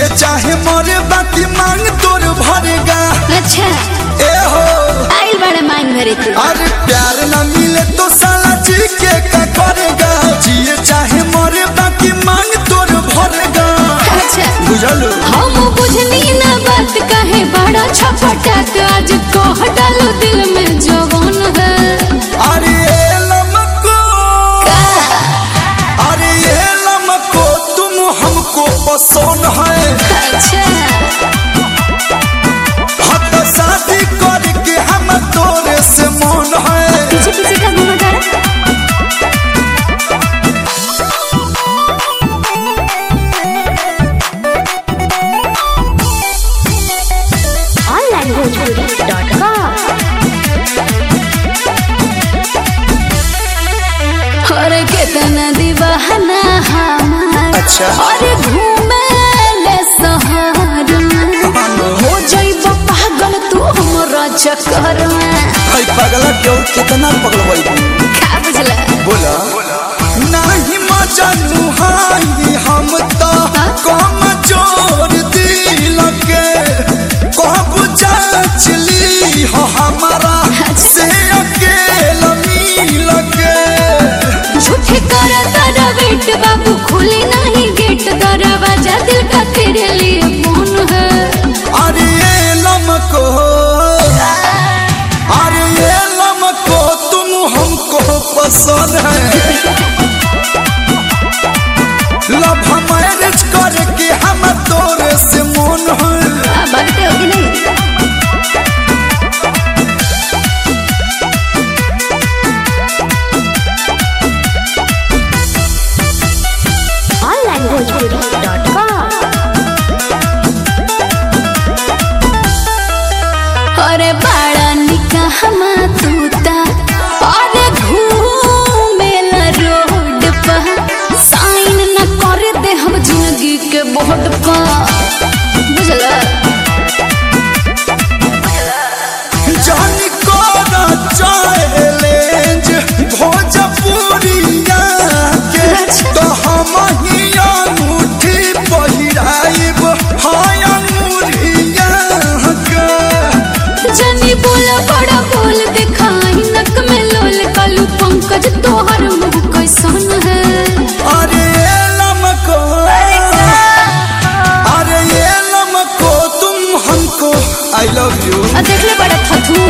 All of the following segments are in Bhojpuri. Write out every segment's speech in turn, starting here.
चाहे मरे बाकी मांग तोर भरेगा। अच्छा ए हो आइल बड़ा मांग भरे तू। अरे प्यार न मिले तो साला जी के क्या करेगा। जिए चाहे मरे बाकी मांग तोर भरेगा। अच्छा बुझलो हम बुझनी ना बात कहे बड़ा छपटाक आज कह डालो दिल में जवान है। अरे लमको अरे लमको तुम हमको पसंद है। अच्छा हद शादी करके हम तोरे से मन है। पीछे पीछे का घूमा तारा। onlinebhojpuri.com और कितना दीवाना हमार। अच्छा। और घूमे ले शहर में हो जाइब पागल तू हमरा चक्कर में। भाई पगला क्यों कितना पगलवाई का बुझला बोला नहीं मजनू हाई हम तो कम जोर दिल के कब चली हो हमारा से अकेला मिल के। झूठे कर तारा वेट बाबू खुले नहीं गेट दरवाजा दिल का तेरे लिए फोन है। अरे लमको तुम हमको पसंद है। लव मैरिज करके हम तोरे से मन है। बढ़ते होगी नहीं onlinebhojpuri.com अरे बड़ा निकाह तूता और घूमेला रोड पर साइन न कर दे हम जिंदगी के बोर्ड पर बुझला। जानी कोना चैलेंज भोजपुरिया के तो हम ही अंगूठी पहिराइब हाय अंगूरिया के। जनी बोला बड़ा बोल दिखाई नक में लोल कालू पंकज तोहर मुंह कैसन है। अरे लमको तुम हमको आई लव यू। देख ले बड़ा थथू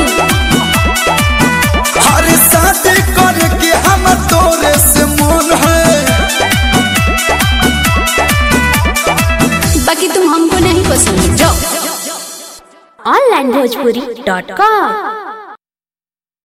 अरे शादी करके हम तोरे से मन है। बाकी तुम हमको नहीं पसंद जाओ। onlinebhojpuri.com